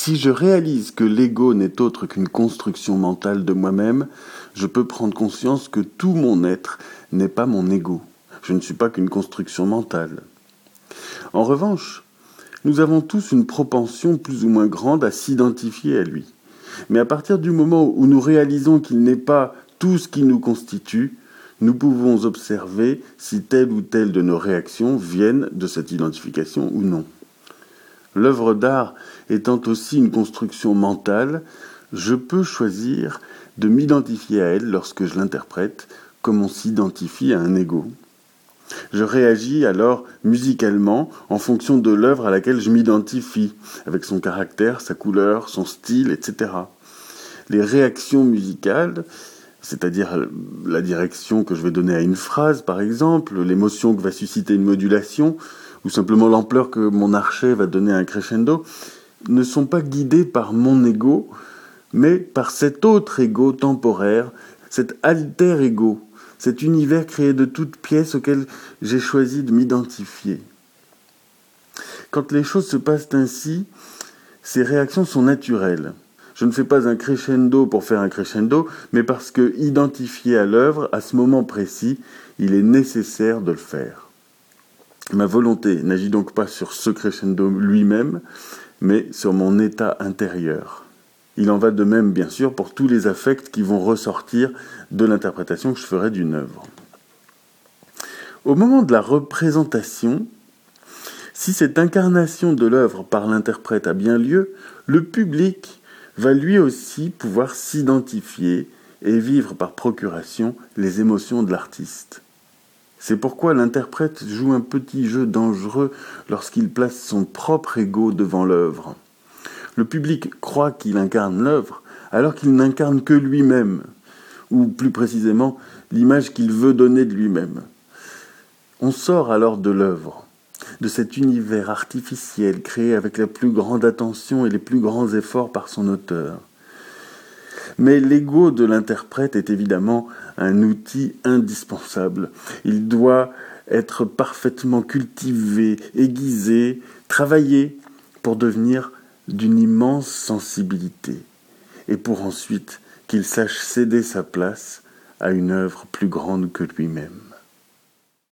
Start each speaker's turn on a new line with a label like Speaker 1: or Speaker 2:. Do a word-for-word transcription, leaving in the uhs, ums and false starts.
Speaker 1: Si je réalise que l'ego n'est autre qu'une construction mentale de moi-même, je peux prendre conscience que tout mon être n'est pas mon ego. Je ne suis pas qu'une construction mentale. En revanche, nous avons tous une propension plus ou moins grande à s'identifier à lui. Mais à partir du moment où nous réalisons qu'il n'est pas tout ce qui nous constitue, nous pouvons observer si telle ou telle de nos réactions viennent de cette identification ou non. L'œuvre d'art étant aussi une construction mentale, je peux choisir de m'identifier à elle lorsque je l'interprète comme on s'identifie à un ego. Je réagis alors musicalement en fonction de l'œuvre à laquelle je m'identifie, avec son caractère, sa couleur, son style, et cetera. Les réactions musicales, c'est-à-dire la direction que je vais donner à une phrase, par exemple, l'émotion que va susciter une modulation, ou simplement l'ampleur que mon archet va donner à un crescendo, ne sont pas guidées par mon ego, mais par cet autre ego temporaire, cet alter ego, cet univers créé de toutes pièces auquel j'ai choisi de m'identifier. Quand les choses se passent ainsi, ces réactions sont naturelles. Je ne fais pas un crescendo pour faire un crescendo, mais parce que, identifié à l'œuvre, à ce moment précis, il est nécessaire de le faire. Ma volonté n'agit donc pas sur ce crescendo lui-même, mais sur mon état intérieur. Il en va de même, bien sûr, pour tous les affects qui vont ressortir de l'interprétation que je ferai d'une œuvre. Au moment de la représentation, si cette incarnation de l'œuvre par l'interprète a bien lieu, le public va lui aussi pouvoir s'identifier et vivre par procuration les émotions de l'artiste. C'est pourquoi l'interprète joue un petit jeu dangereux lorsqu'il place son propre ego devant l'œuvre. Le public croit qu'il incarne l'œuvre, alors qu'il n'incarne que lui-même, ou plus précisément, l'image qu'il veut donner de lui-même. On sort alors de l'œuvre, de cet univers artificiel créé avec la plus grande attention et les plus grands efforts par son auteur. Mais l'ego de l'interprète est évidemment un outil indispensable. Il doit être parfaitement cultivé, aiguisé, travaillé pour devenir d'une immense sensibilité et pour ensuite qu'il sache céder sa place à une œuvre plus grande que lui-même.